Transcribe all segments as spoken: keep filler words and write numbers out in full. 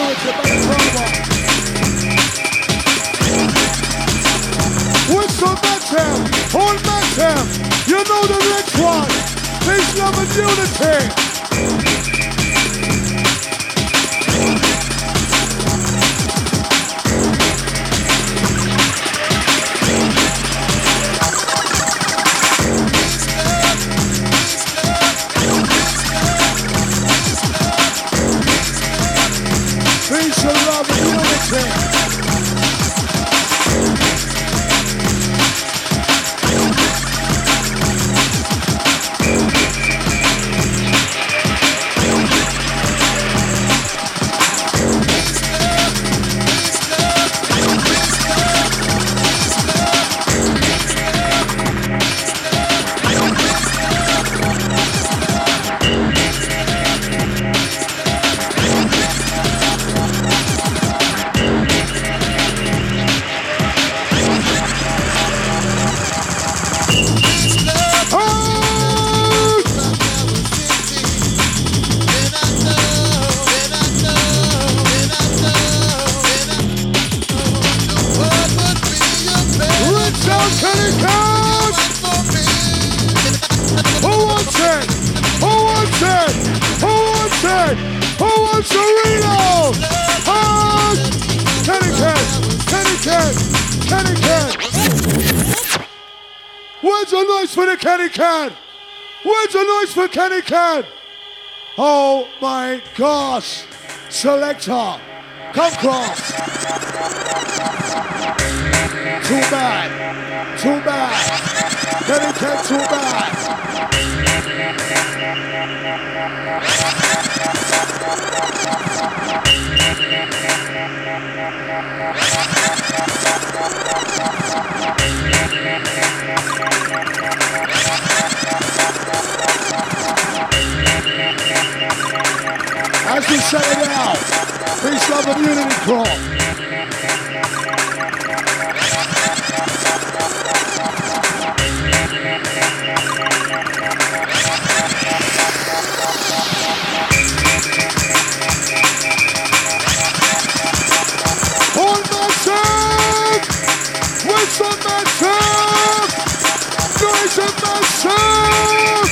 unity, better drama. What's on Matam? On Matam, you know the next one. Peace, love, and unity. Peace and love and unity. Where's the noise for the Kenny Can? Where's the noise for Kenny Can? Oh my gosh. Selector, come cross. Too bad. Too bad. Kenny Can, too bad. As we set it out, peace, love, and unity crawl. On myself! What's on myself? Noise on myself!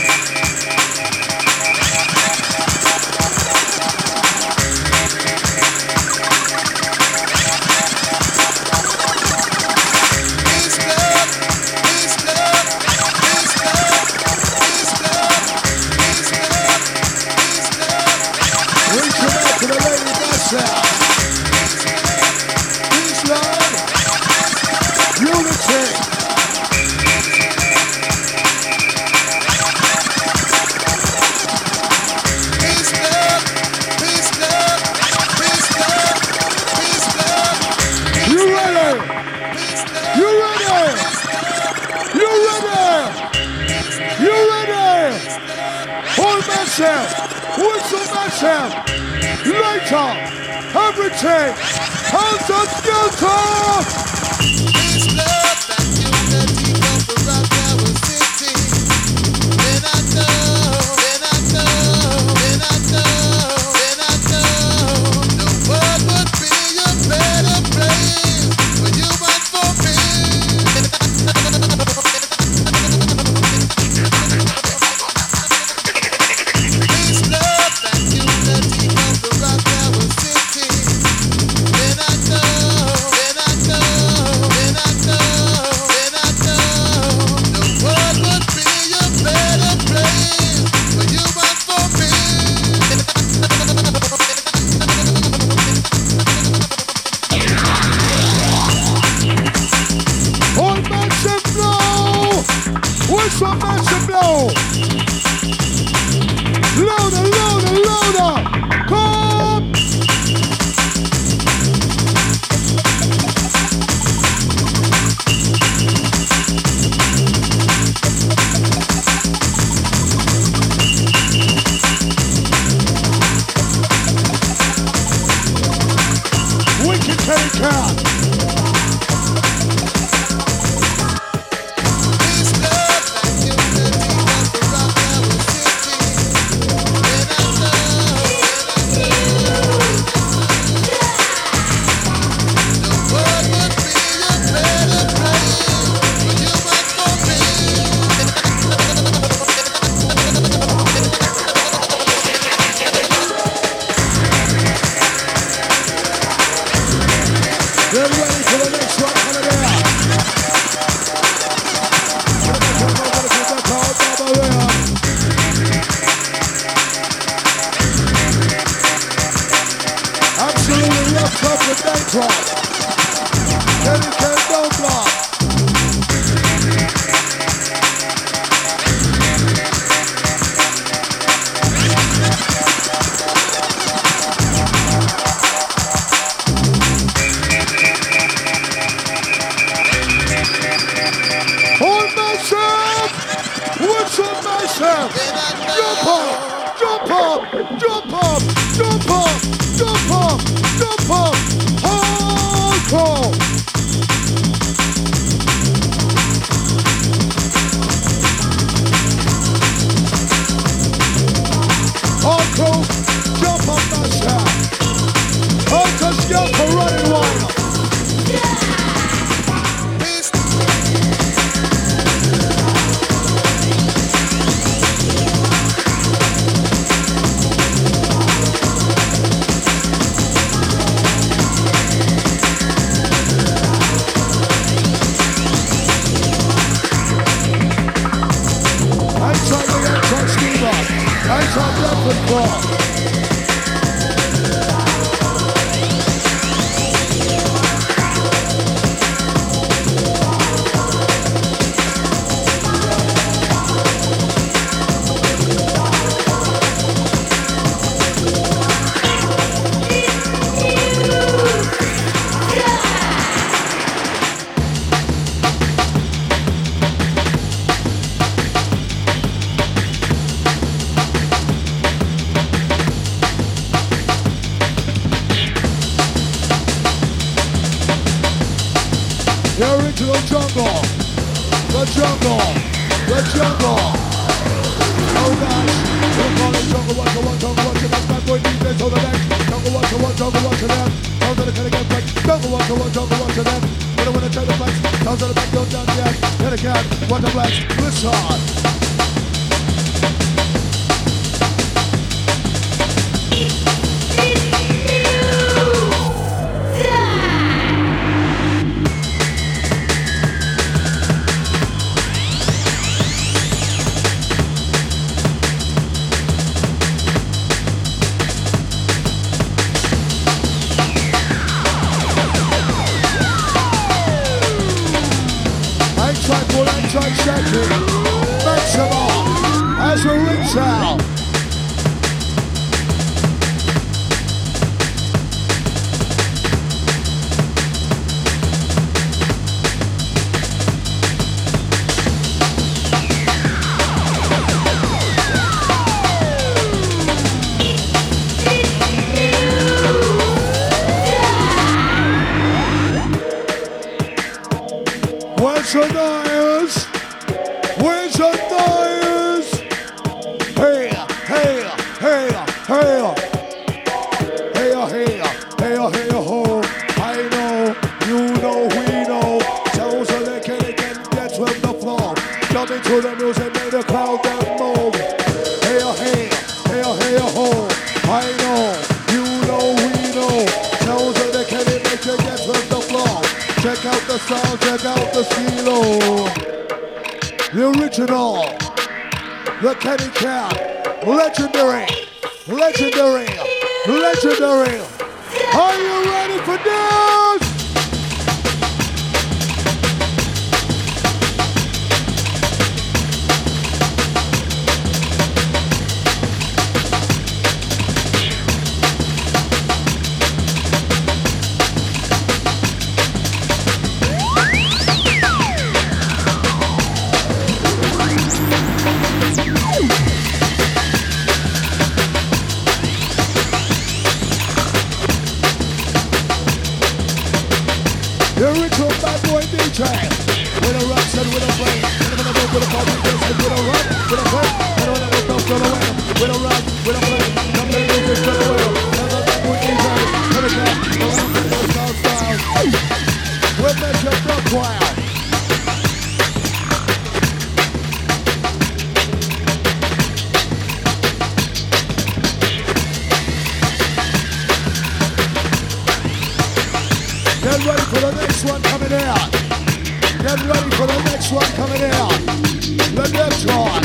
Peace, love, unity. Peace, love, peace, love, peace, love, peace, love. You ready? You ready? You ready? You ready? Hold myself. What's on myself? Later. Everything, hands up, skeleton! This love and unity come from rock our city. Then I know, then I know, then I know, then I know. The world would be a better place when you went for me. This love and unity come from rock our city. Then I know, then I know, then I know, then I know. The world would be a better place when you went for me. On massive blow! What's on massive blow? Louder, louder, louder! Come! Wicked Kenny Can. Peace, love, and unity come from rock our city. Then I know, then I know. the dangerous. Kenny Ken don't block. On myself! What's on myself? Jump up! Jump up! Jump up! Jump up! Jump up! Jump up! Hardcore! Hardcore! Jump up myself! I'll just yell for running wild! Nice on Redford ball. You're into the jungle, the jungle, the jungle. Oh gosh, we're calling jungle watch, one jungle watch, that's bad boy D Js on the next. Jungle watch, one jungle watch, them. Sounds of the kind of get flex. Jungle watch, one jungle watch, them. When I wanna try to flex, sounds of the back, don't down yet. Hit a cat, watch the flex, listen. Try shaking, maximum as we reach out. Where's your noise? Where's your noise? Hey, hey, hey, hey, hey, hey, hey, hey, ho. I know, you know, we know. Sounds of the Kenny Ken gets with the flow. Jump into the music, make the crowd then move. Hey, hey, hey, hey, ho. I know, you know, we know. Sounds of the Kenny Ken gets with the flow. Check out the sound, check out the stilo. The original, the Kenny Ken, legendary, legendary, legendary. Are you ready for this? The original bad boy D J. With a rocks and with a brain. And when I go with a party, with a rock, with a play. And when I go down to the way. With a rock, with a play. I'm playing music to the wheel. Never bad boy D J. With a cat, no one can go down style. We'll make your blood wild. Get ready for the next one coming out. Get ready for the next one coming out. The next one.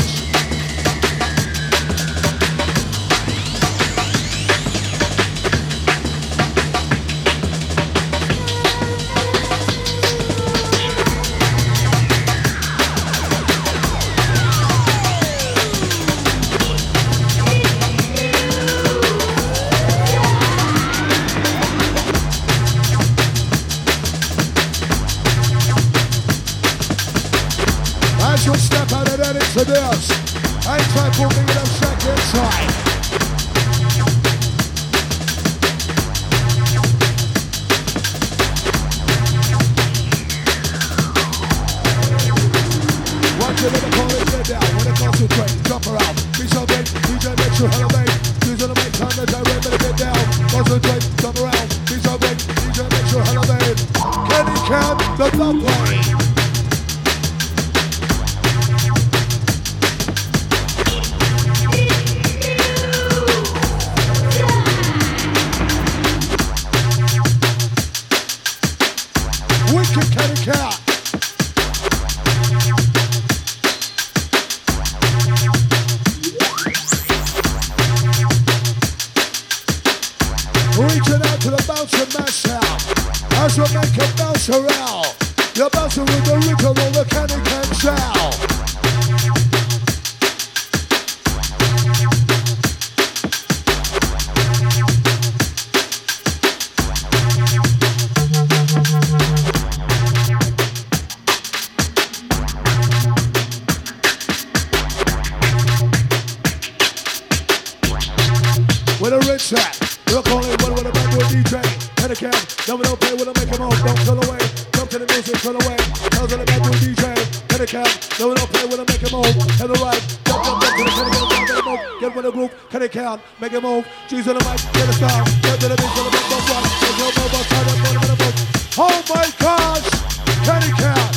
Still big enough shack inside. Watch it, let the call it get down. When it concentrate, jump around. Be so big, D J makes you hella big. Use it to make time that I ready to get down. Concentrate, jump around. Be so big, D J makes you hella big. Kenny Ken, the dub play. Wicked Kenny Ken. Reaching out to the bouncing mash sound as we make it bounce around. You're bouncing with the rhythm of the Kenny Ken sound. With a rinse at. Look only one with a bad boy D J. Kenny Ken, never don't play with a make him off. Don't turn away, jump to the music, turn away. Tells on the bad boy D J. Kenny Ken, never don't play with a make him off. Head to right, jump, jump, jump to the Kenny Ken, jump to the move. Get with the group, Kenny Ken, make him move. G's on the mic, get a star. Get to the beat, to the beat, bump one. There's no move, I'll try that one in a move. Oh my gosh, Kenny Ken.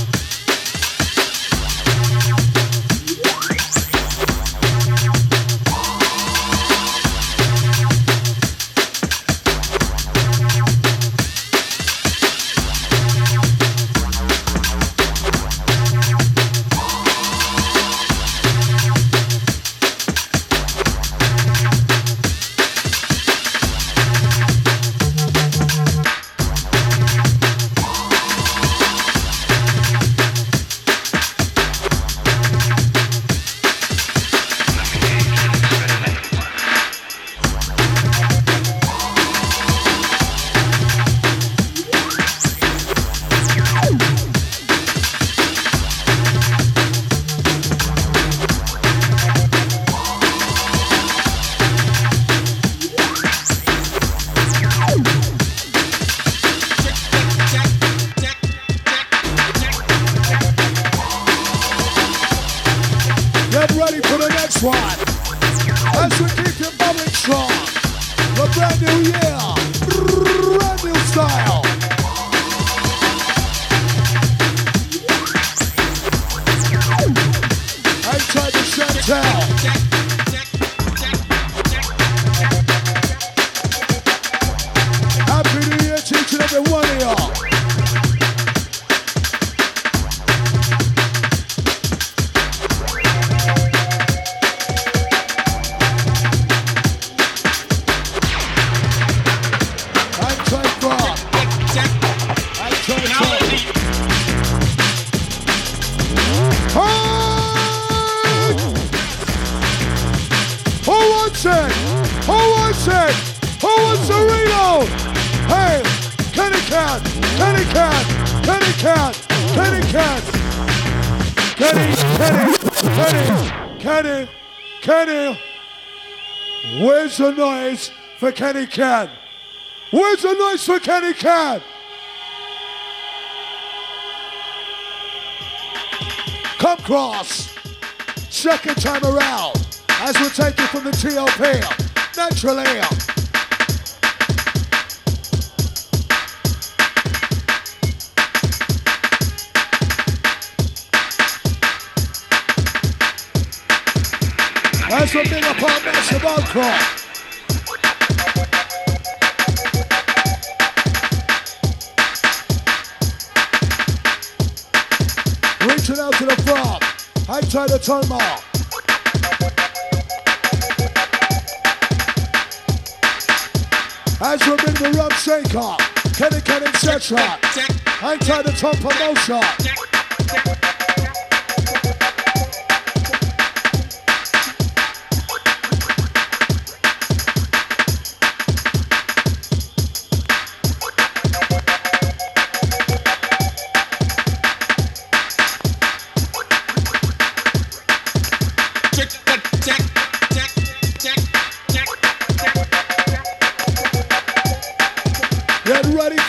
Get ready for the next one. As we keep you bubbling strong. A brand new year. Brand new style. Outside the Chantel. Happy New Year to each and every one of y'all. Who wants it? Who wants the Reno? Hey, Kenny Ken, Kenny Ken, Kenny Ken, Kenny Ken, Kenny, Kenny, Kenny, Kenny, Kenny. Where's the noise for Kenny Ken? Where's the noise for Kenny Ken? Come cross. Second time around. As we take it from the T L P, naturally. As we bring up our massive encore. Reaching out to the front, high tide the turn mark. As we bring the rum shaker, Kenny Ken, et cetera. Hang tight the top promotion. Check, check, check.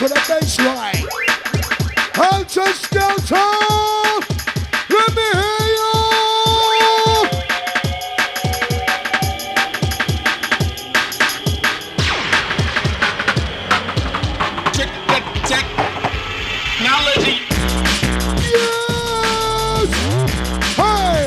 for the baseline. Hunter Skelton, let me hear you. Check that technology. Yes. Hey.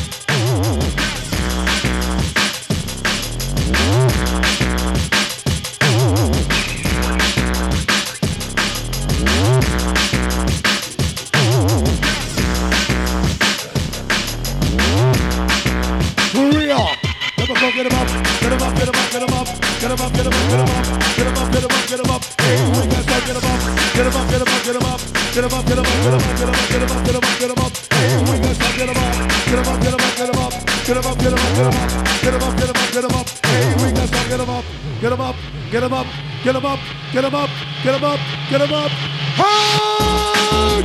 Get him up, get him up, get him up, get him up, get him up, get him up, get him up, get him up, get him up, get him up. Hey, we got to get him up, get him up, get him up, get him up, get him up, get him up, get him up, get him up, get him up, get him up, get him up. Hey, we got to get him up, get him up, get him up, get him up, get him up, get him up, get him up, get him up, get him up, get him up. Hey, we got to get him up, get him up, get him up, get him up, get him up, get him up, get him up. Hey!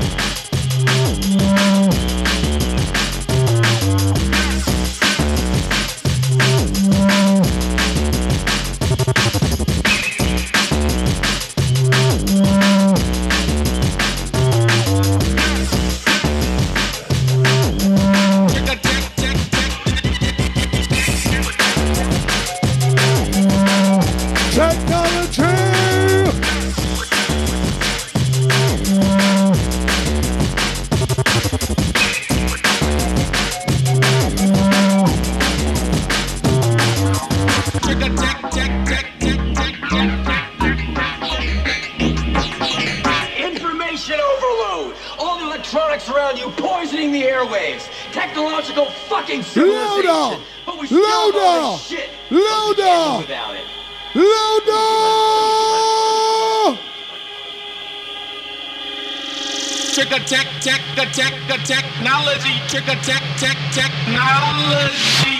Information overload. All the electronics around you poisoning the airwaves. Technological fucking civilization. Louder! But we still Louder! know this shit. Louder! Without it. Louder! Trigger tech, tech, the tech, the technology. Trigger tech, tech, technology.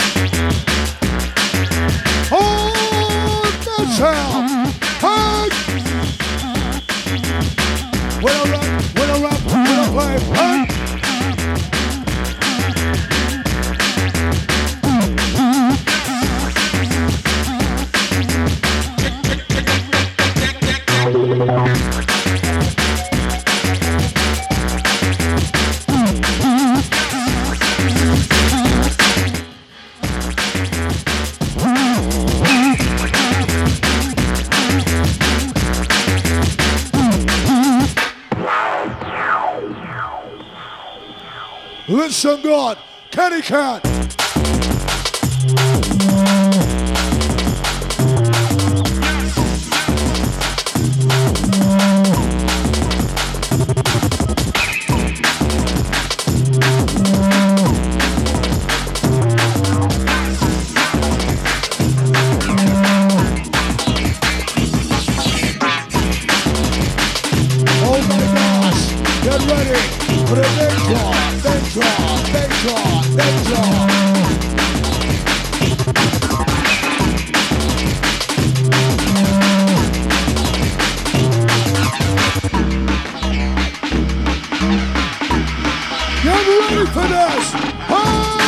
Hold the sound! Hey! When I rap, when I rap, when I play, hey! Listen, God, Kenny Cat. Oh my gosh, get ready for the big draw, big draw, big draw, big draw. Get ready for this! Ah!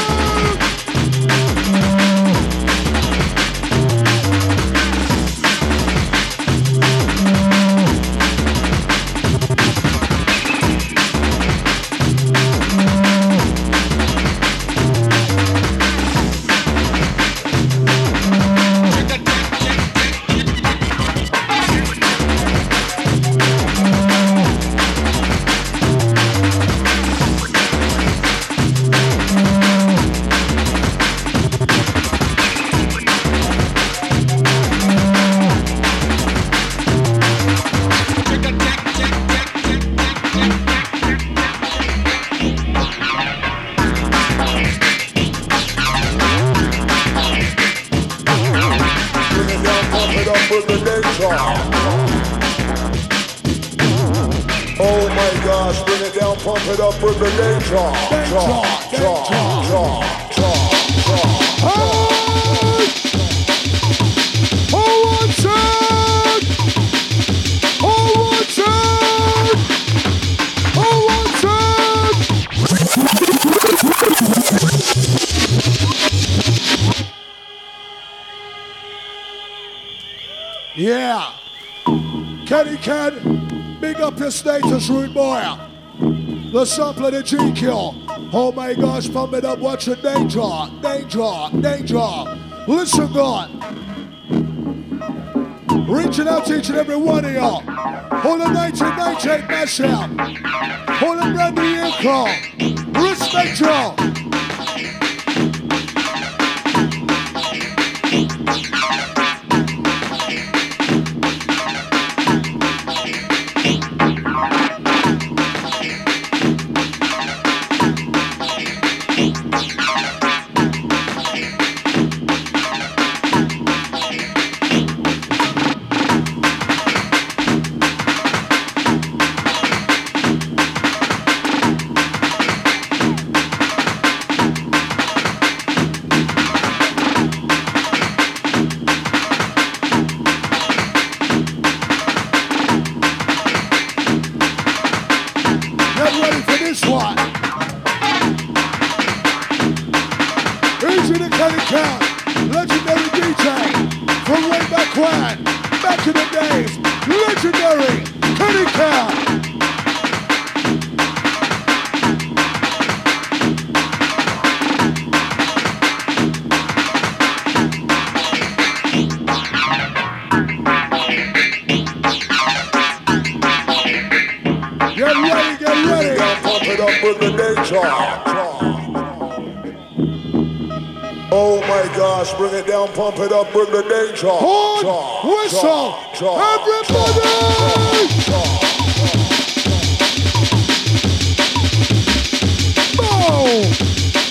Oh my gosh, bring it down, pump it up with the day draw, draw, draw, draw, draw, draw, draw. Oh, one time! Oh, one time! Oh, one time! Yeah. Kenny Ken, big up your status, rude boy. The sample of the G Q. Oh my gosh, pump it up, watch the danger, danger, danger. Listen, God. Reaching out to each and every one of y'all. Hold the nineteen ninety-eight mashup. Hold the brand new year call. Respect y'all. Bring it down, pump it up, bring the danger. Horn, whistle, everybody! Boom!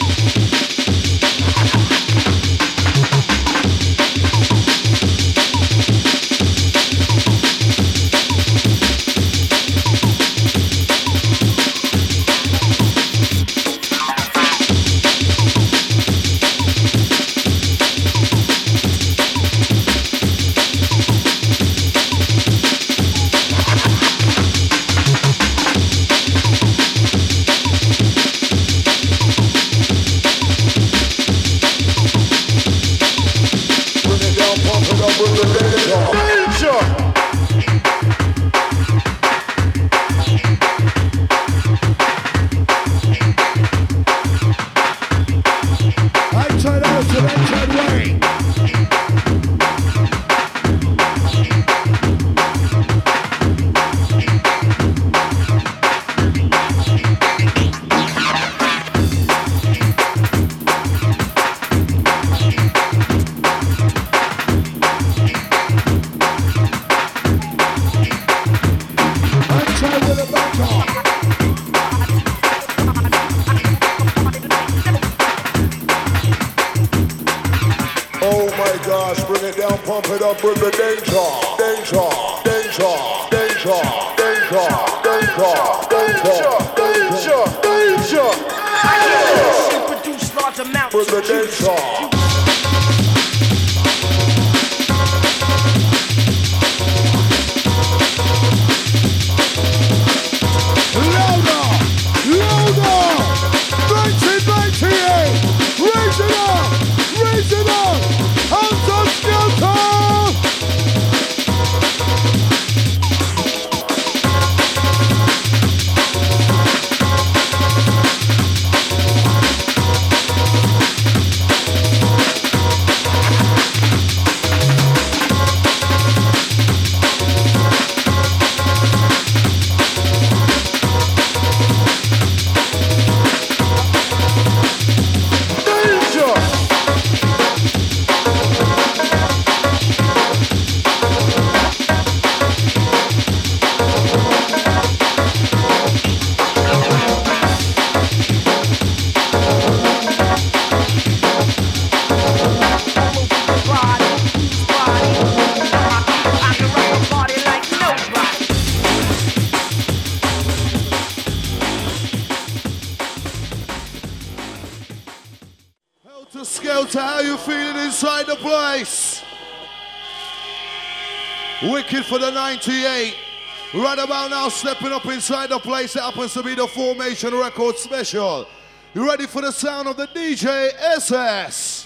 Wicked for the ninety-eight. Right about now, stepping up inside the place. It happens to be the Formation Record Special. You ready for the sound of the D J S S?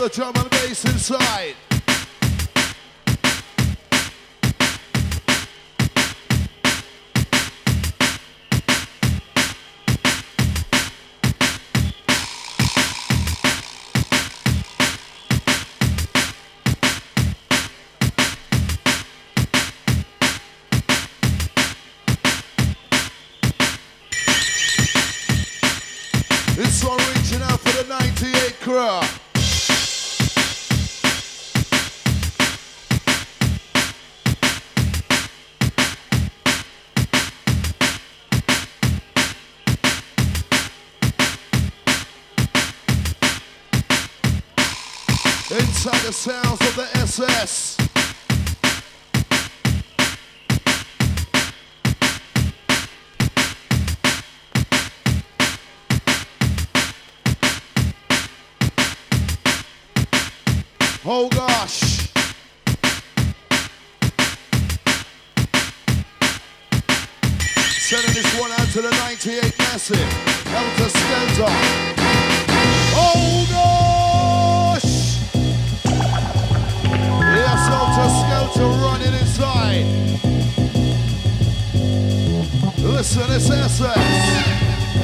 the drum and bass inside. This one reaching out for the ninety-eight crew. Inside the sounds of the S S. Oh gosh. Sending this one out to the ninety-eight massive. Helter Skelter. Oh gosh. Yes, Helter Skelter running inside. Listen, it's S S.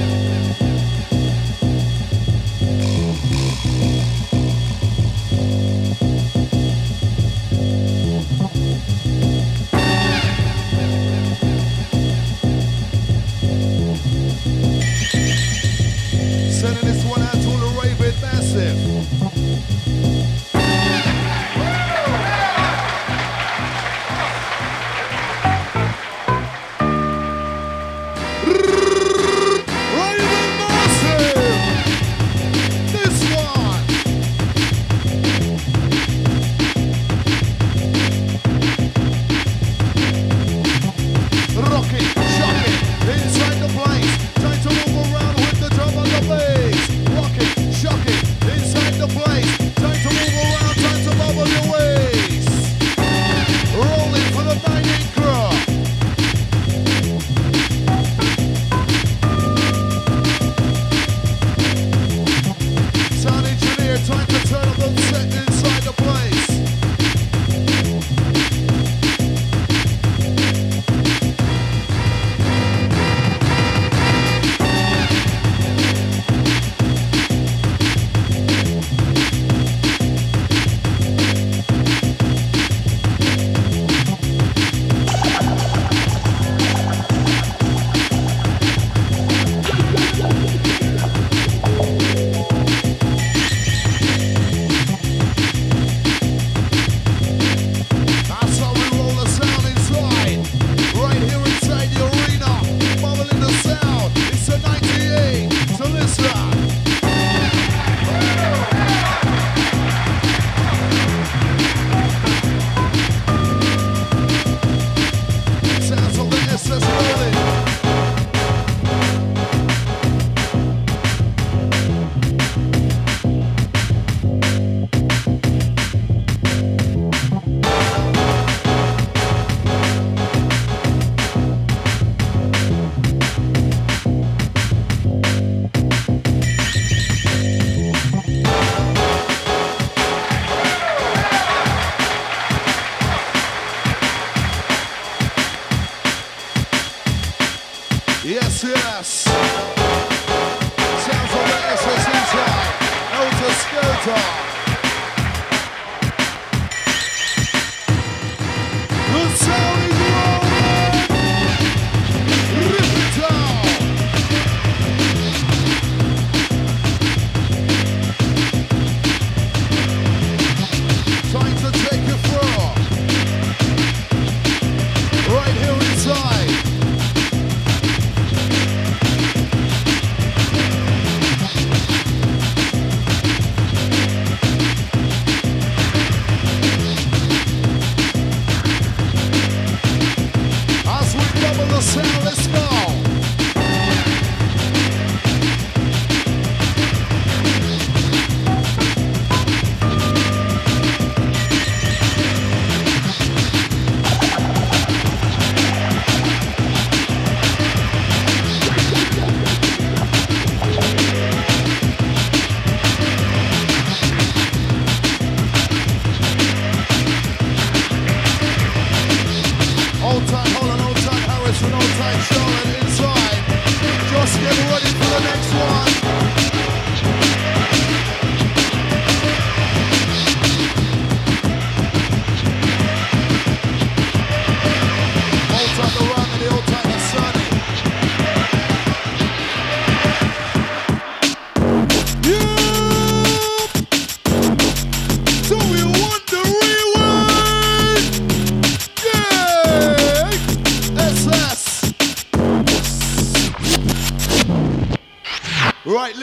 Sending this one out to the Raven Massive.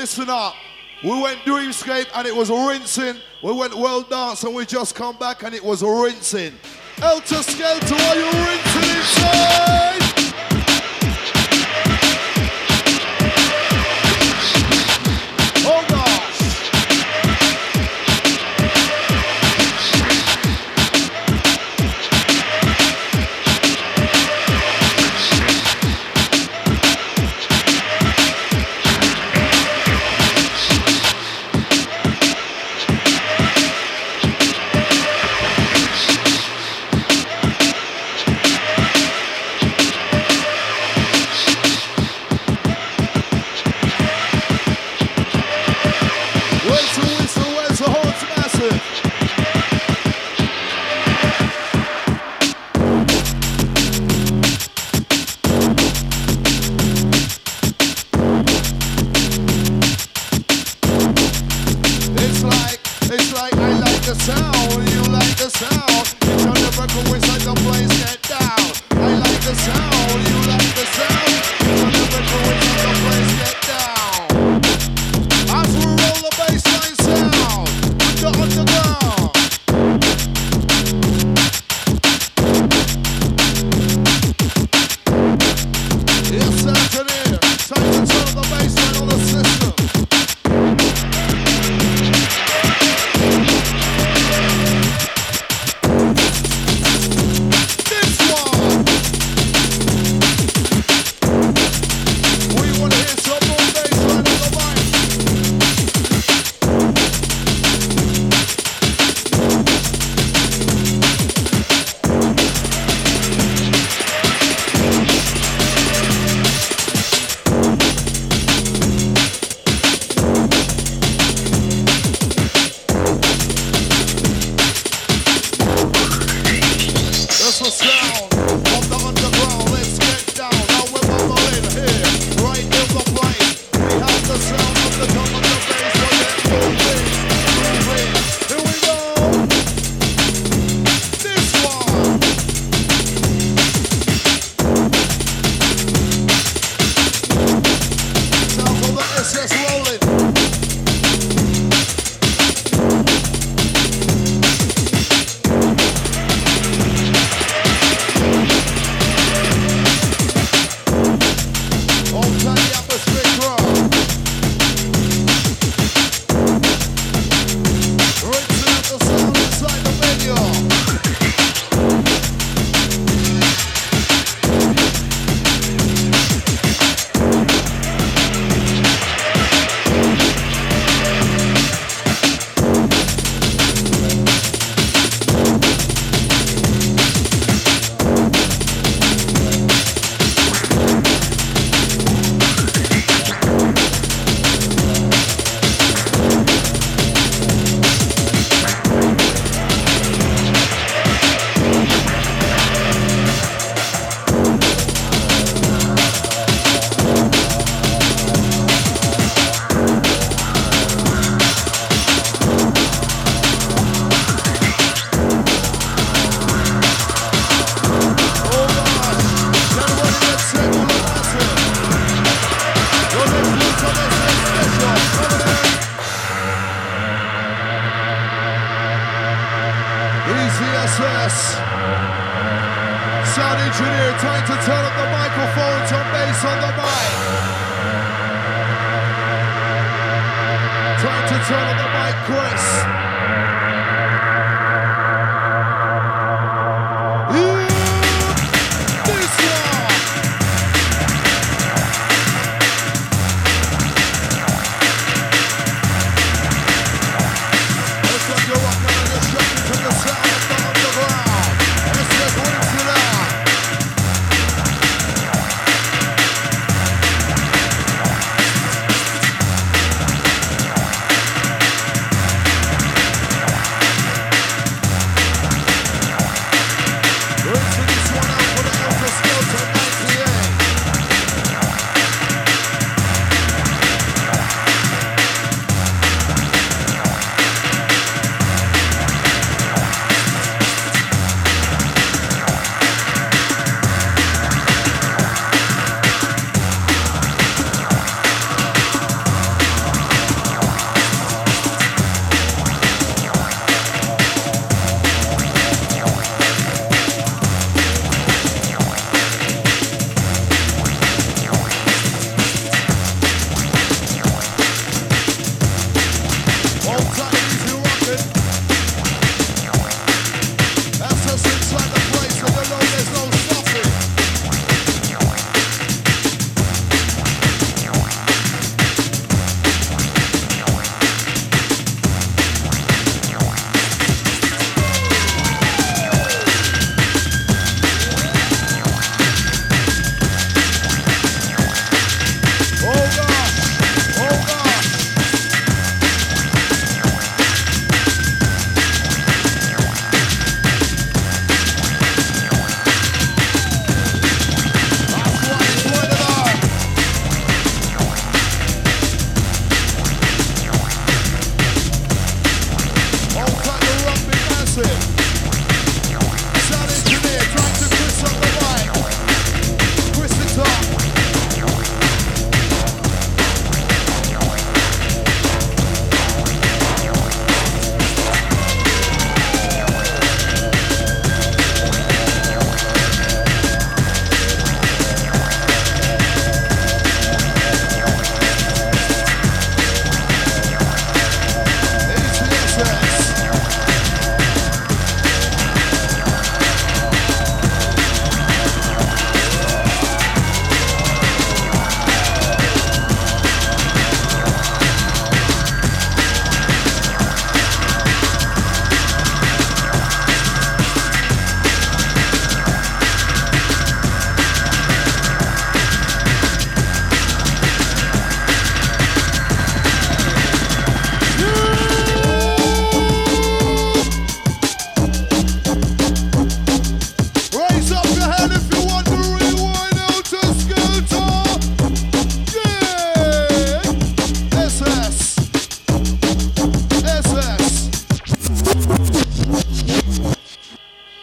listen up. We went Dreamscape and it was rinsing. We went World Dance and we just come back and it was rinsing. Helter Skelter, are you rinsing inside? Oh gosh.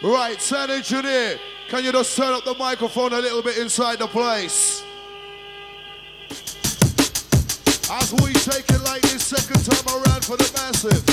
Right, sound engineer, can you just turn up the microphone a little bit inside the place? As we take it like this second time around for the massive.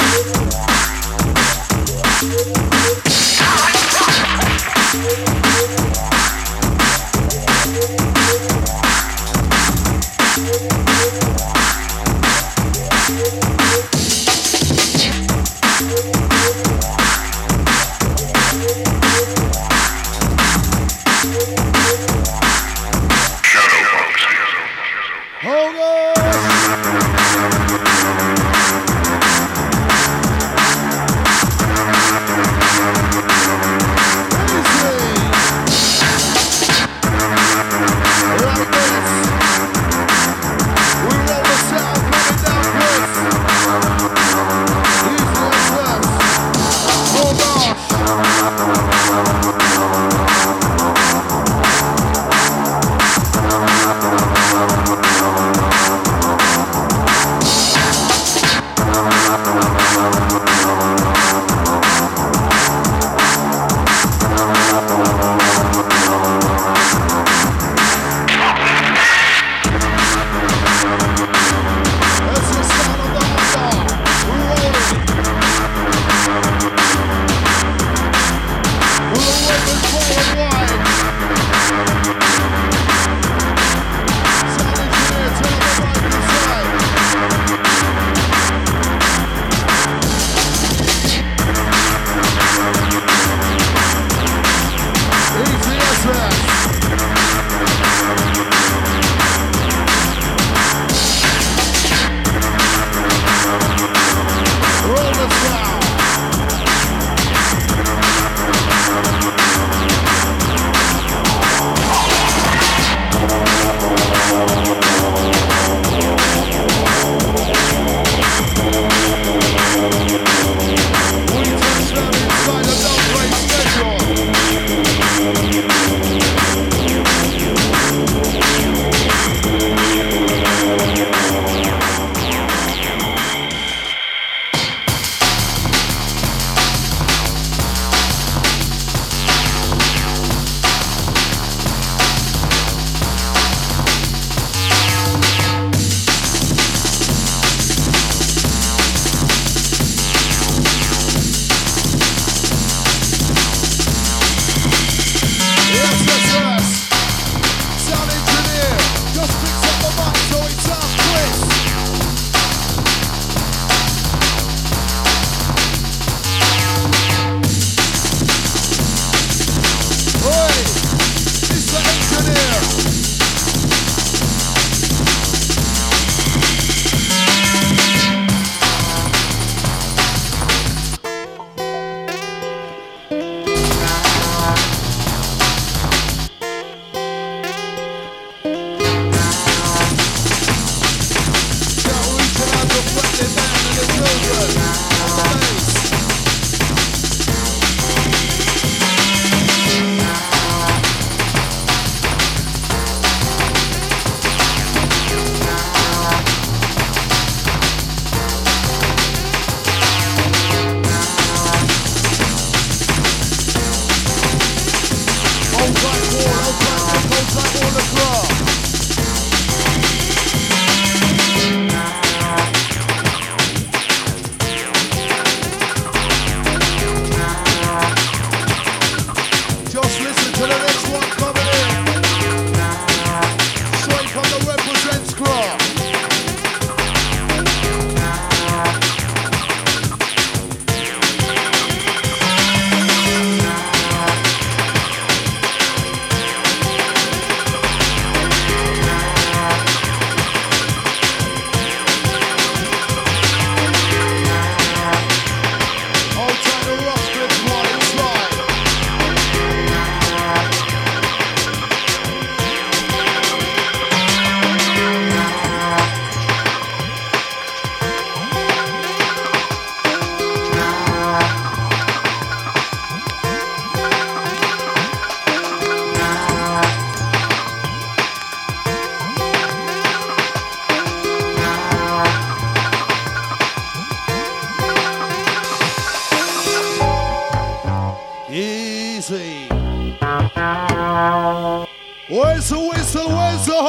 Where's the whistle, where's the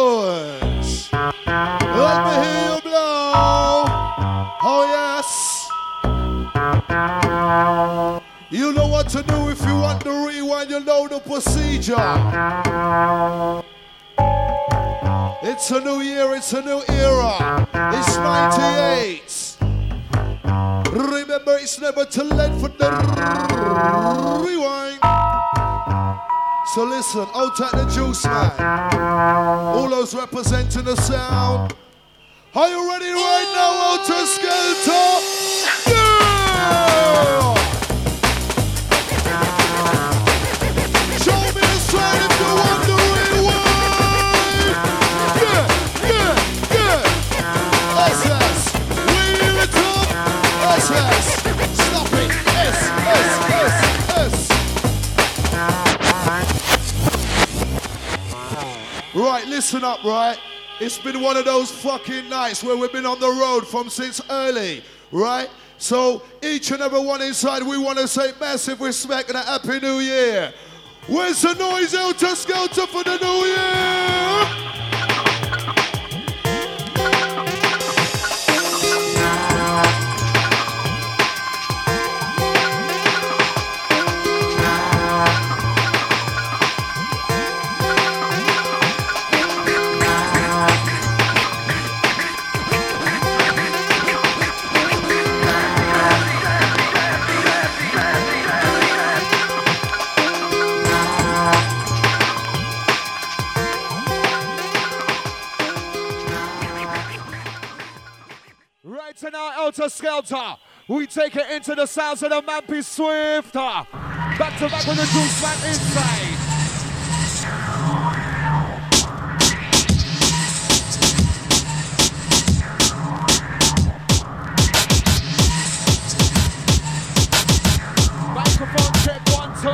horns? Let me hear you blow. Oh yes. You know what to do if you want the rewind, you know the procedure. It's a new year, it's a new era. It's ninety-eight. Remember, it's never too late for the rewind. So listen, out at the juice, man. All those representing the sound. Are you ready right now, Outer Skelter? Yeah! Show me the stride if you want the rewind. Yeah, yeah, yeah. S S, wheel it up. S S, stop it. S, S, S, S. Right, listen up, right? It's been one of those fucking nights where we've been on the road from since early, right? So each and every one inside, we want to say massive respect and a happy new year. Where's the noise, Outer Skelter, for the new year? Outer Skelter, we take it into the sounds of the Mampy Swift. Back to back with the Juice Man inside. Microphone check one, two.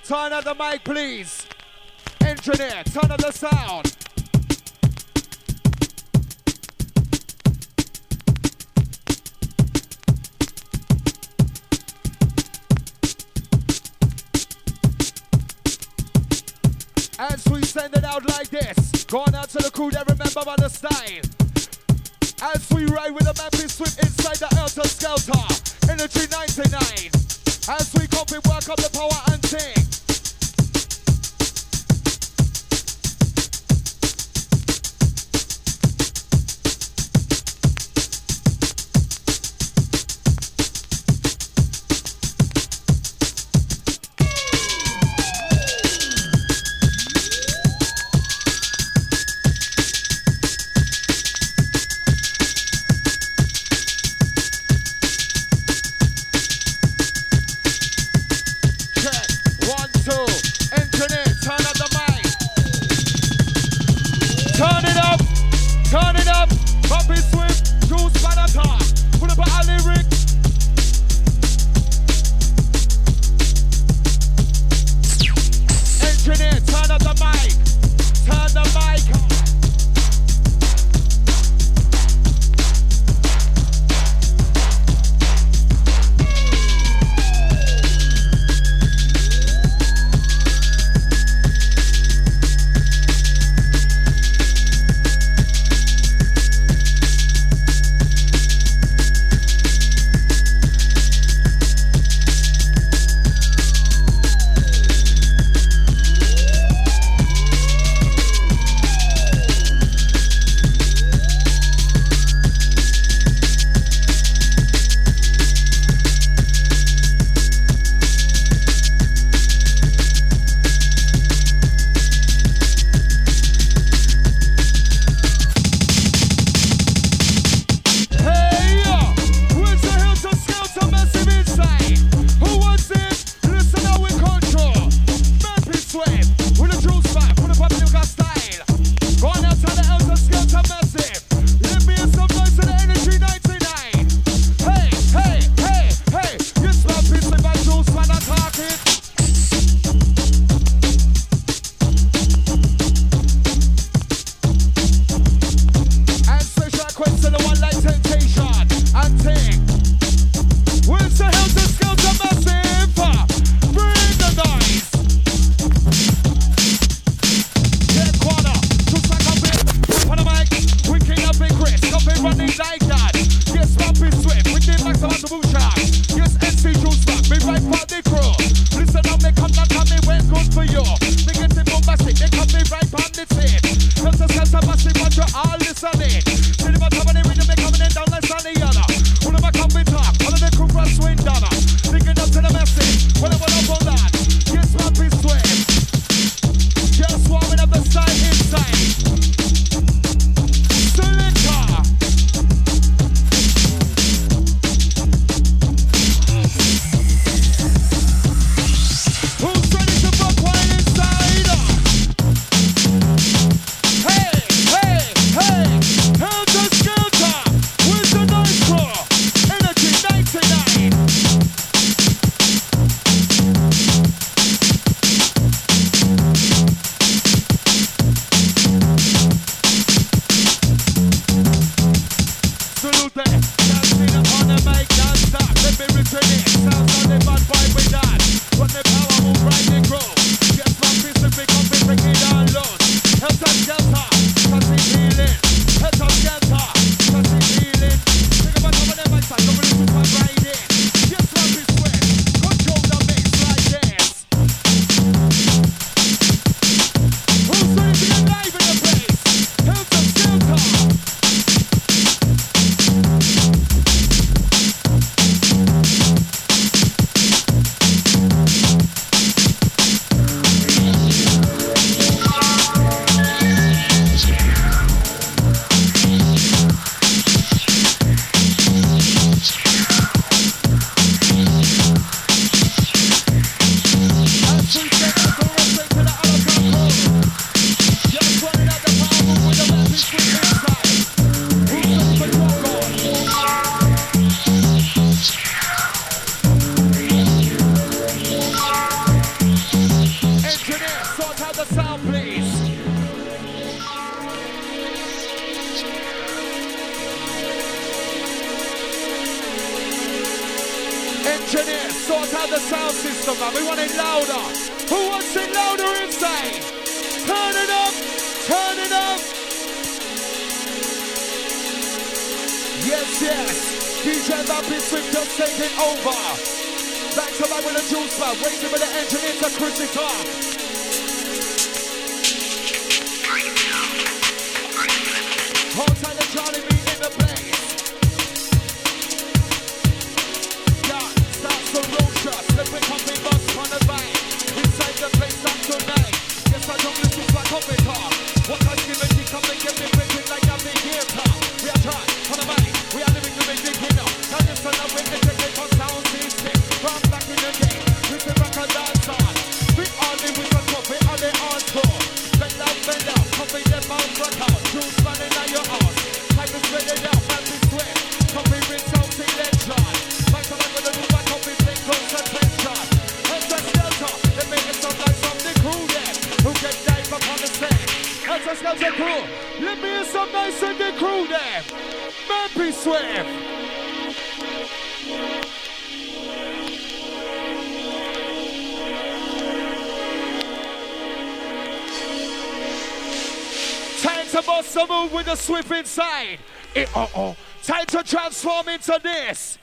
turn up the mic, please. Engineer, turn up the sound. As we send it out like this, going out to the crew that remember about the style. As we ride with the Memphis Swift inside the Helter Skelter, Energy ninety-nine. As we copy, work up the power and ting. Engineer, sort out the sound system, man. We want it louder. Who wants it louder inside? Turn it up, turn it up. Yes, yes. D J Bumpy Swift just taking over. Back to back with the juice bar. Waiting with the engineer to cruise it up. Hold tight the Charlie beat in the place. Yeah, starts the road shot. Slipping pumping bus on the bike. Inside the place up tonight. Yes, I don't listen to like coffee car. What I give it, come and get me printed like I'm in here car. We are trying on the mic. We are living the big big winner. Now this one up with the ticket on sound system. From back in the day, with the rock and dance on. We all live with the top, we all the hardcore. Bend down, bend down, coffee them out, rock out. Juice running on your arse. Time to spread it out, man, we sweat. Coffee rinse out, selection. Back to back with the move, coffee take concentration. Heads the skelter, they make it sound like from the crew there. Who get dive up on the set. Heads the skelter crew. Let me hear some nice in the crew there. Man, be swift. Time to bust a move with the swift inside. It, uh oh. Time to transform into this.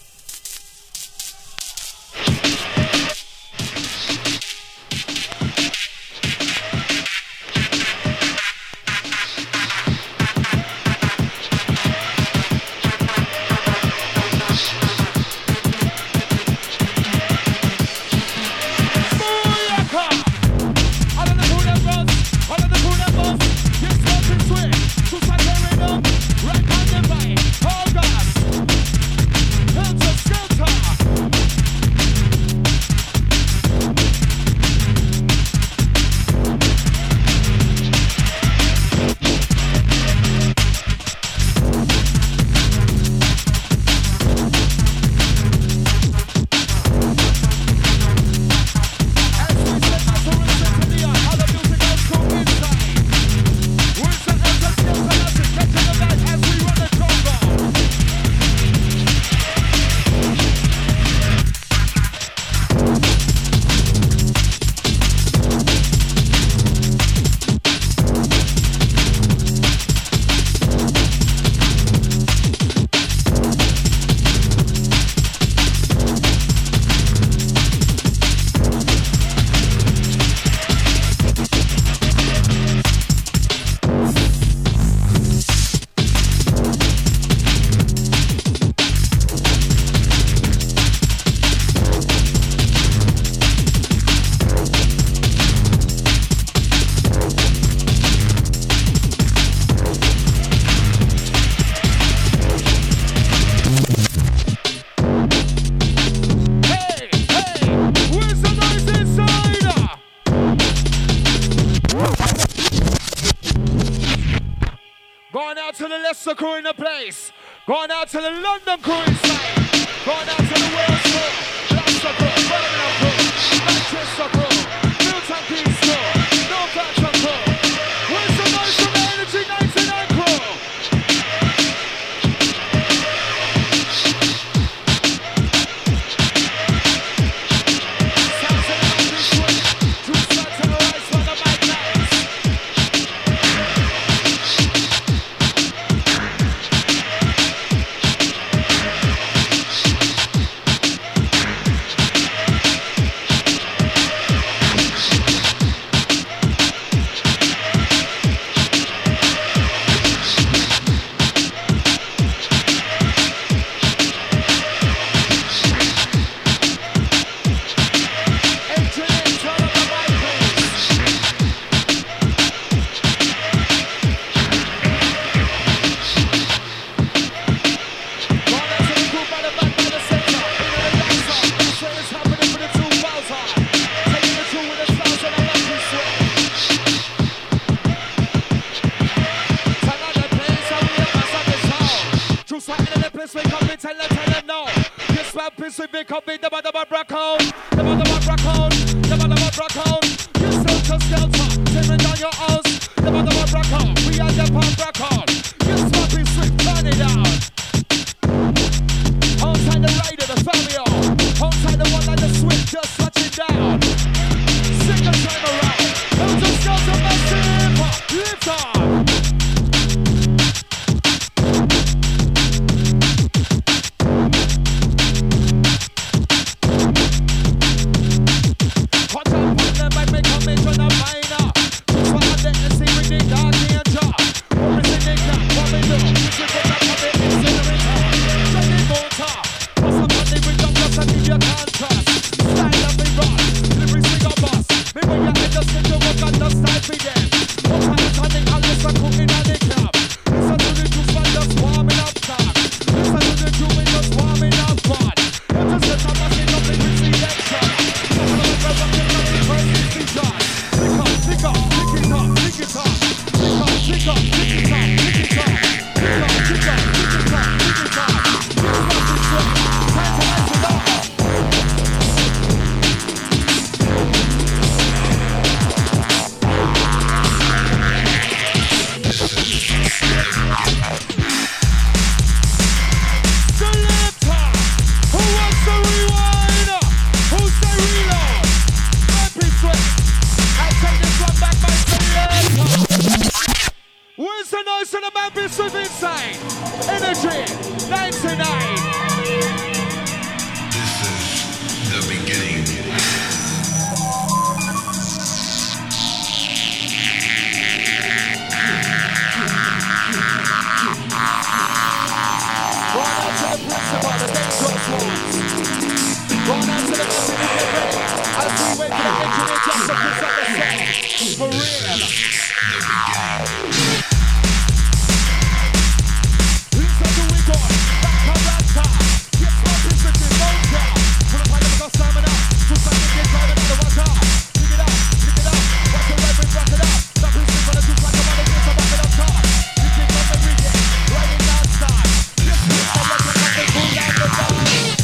Leicester crew in the place. Going out to the London crew inside. Going out to the Wales crew. Leicester crew, Birmingham crew, Manchester crew, Milton Keynes crew, Northampton crew. Where's the noise from the Energy ninety-nine crew? Sounds of the Mountain Swing. Two sides to the right, for the mic nights. ninety, ninety-nine. This is the beginning. Going out to the principal, the dangerous ones. Going out to the person who get ready. As we wait for the engineer just to pick up the sound. For real. Listen to we go. Back up that time. Yes, my business is no job. Put up my little stamina. Just like the kids out of the water. Pick it up, pick it up. Watch the right, rock it up. That business gonna do like a man against the back of the car. You keep on the region. Riding non-stop. Yes, I want to make it cool down the bar.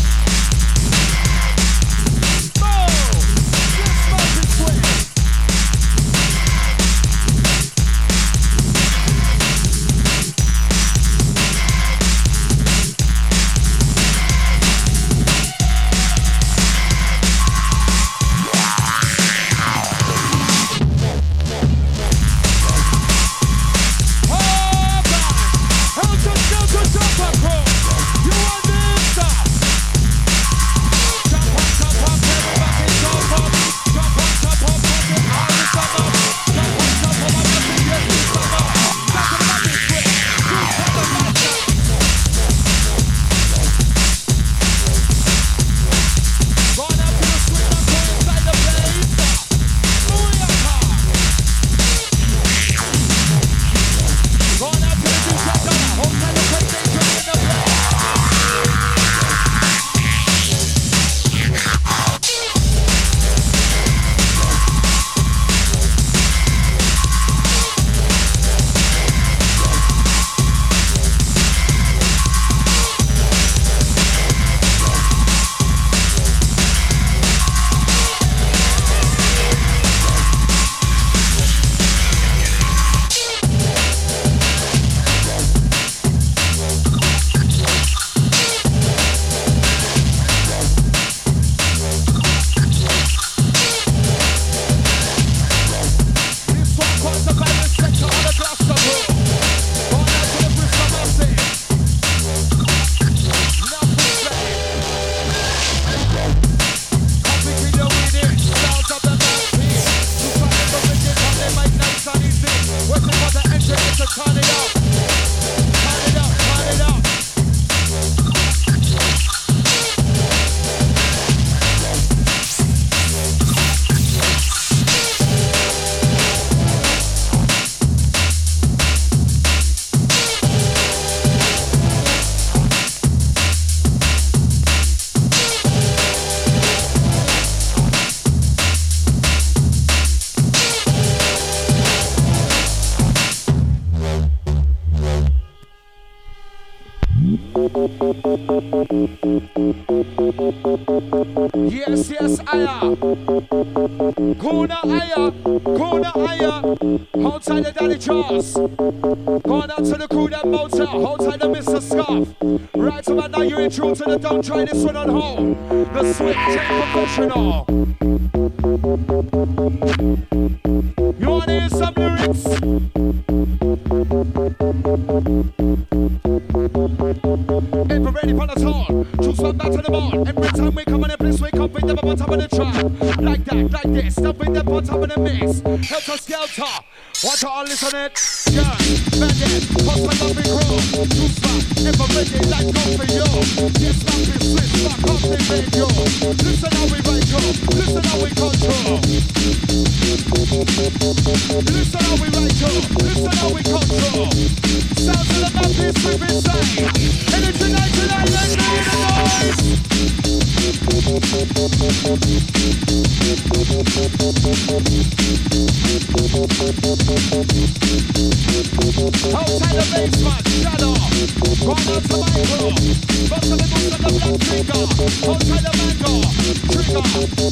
Yes, yes, aya. Kuna aya, kuna aya. Hold tight the Daddy Charles. Going out to the crew that motel. Hold tight the Mister Scarf. Right about now you're in tune to the Don't Try This One at Home. The Swift Chain Professional. You wanna hear some lyrics? If we're ready for the tone, choose one back to the ball. Every time we come on the place, we come with the bottom of the track. Like that, like this, stuff with the bottom of the mix. Helter Skelter, watch all listen it. Yeah, bandit, post my love and grow. Choose back, if we're ready, like go for you. Yes, back is switch, back up the radio. Listen how we write you, listen how we control. Listen how we write you, listen how we control. Sounds of the map is sweep inside. And it's a night tonight, let's do the noise. Outside the basement, shadow. Going out to Michael. Both of the moves of the black trigger. Outside the mango, trigger.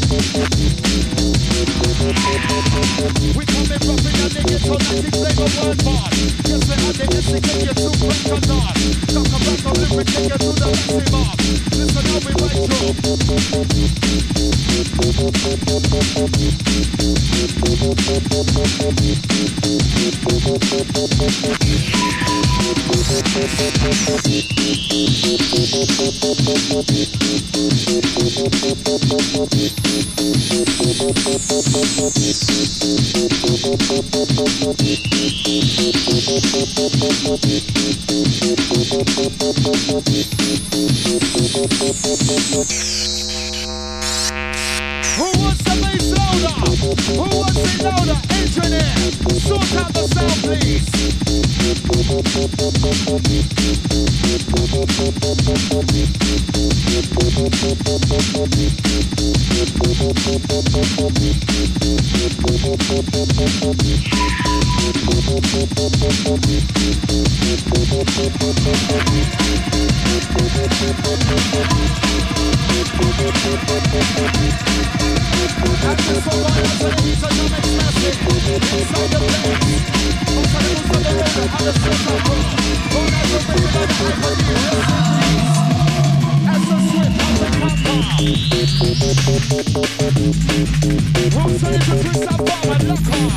We come in roughing and they get so nice to play the word part. Yes, we have the instigate you to break or not. Talk about the lyric, take you to the maximum. Listen how we write you. Who wants the bass louder? Who wants it louder? Engineer, sort out the sound, please. And this one right out to the east of Dynamic Massive. Inside the place. Outside the boots of the road, and the streets are full. Going out to bring it on the iPod, rest in peace. As the swift of the camper. Who's ready to twist that bomb and lock on?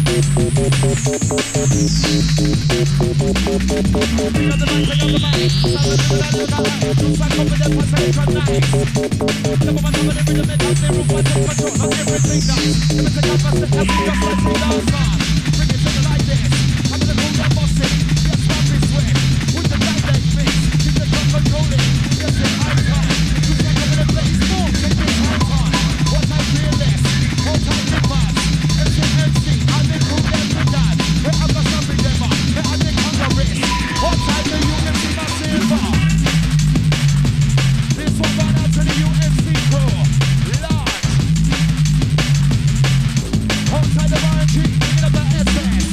Bring on the mic, bring on the mic. Sound the people that look alike. Looks like up with them for second night. Never mind, never mind, rhythm it up. They roof, I take control of everything now. Let me take off a step, as we just like to dance on. Bring it to me like this. I'm gonna pull that boss in. Yes, stop it swift. With the back leg mix. Keep the gun controlling. Yes, it's high time. Looks like I'm in a place. Move, take this high time. What time fearless? What time nippers? M C M C, I make cool them with that. Hey, I'm not stopping them up. Hey, I make on the wrist. What time do you can see my silver? This one right out to the U F C crew. Large. Outside the R N G, picking up the S S.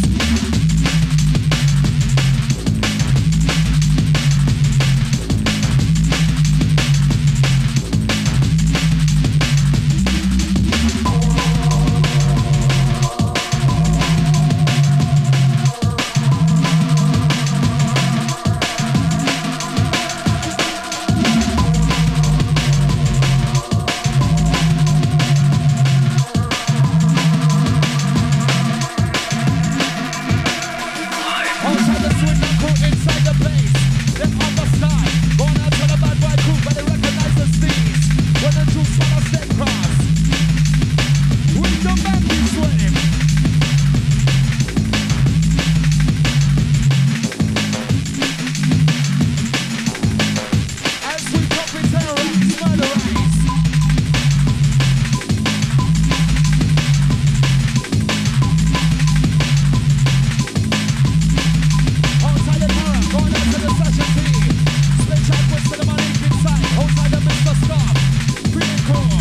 Outside the swing and cool inside the place. Then on the side, going out to the bad boy crew, but they recognize the steeds. When the two swallows step cross. With the Matthew swing. As we drop it, terrorize, murderize. Outside the tower, going out to the session team. Split shot with Cinnamonic inside. Outside the Mister Stop. Pretty cool.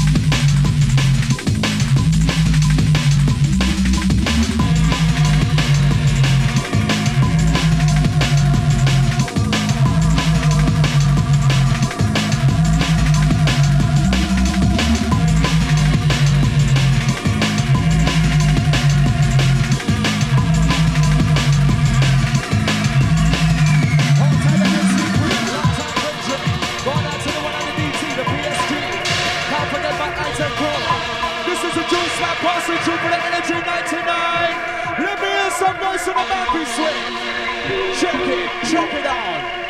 Outside the M C Queen, laptop Benjamin. Going out to the one on the D T, the P S G. Can't forget my item crew. This is a Juice Slap passing through for the Energy ninety-nine. Let me hear some noise on the Matthew swing. Check it, check it out.